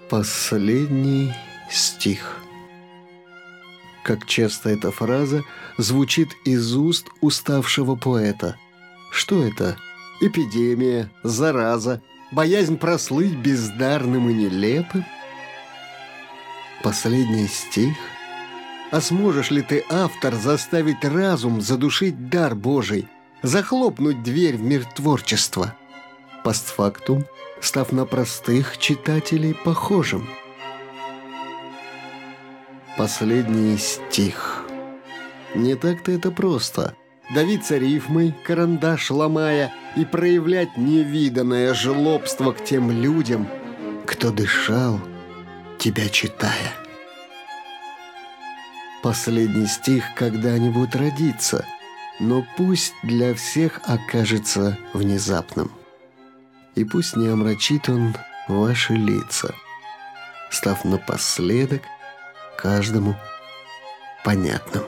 Последний стих. Как часто эта фраза звучит из уст уставшего поэта. Что это? Эпидемия, зараза, боязнь прослыть бездарным и нелепым? Последний стих? А сможешь ли ты, автор, заставить разум задушить дар Божий, захлопнуть дверь в мир творчества? Постфактум, став на простых читателей похожим. Последний стих. Не так-то это просто. Давиться рифмой, карандаш ломая, и проявлять невиданное жлобство к тем людям, кто дышал, тебя читая. Последний стих когда-нибудь родится, но пусть для всех окажется внезапным. И пусть не омрачит он ваши лица, став напоследок каждому понятным.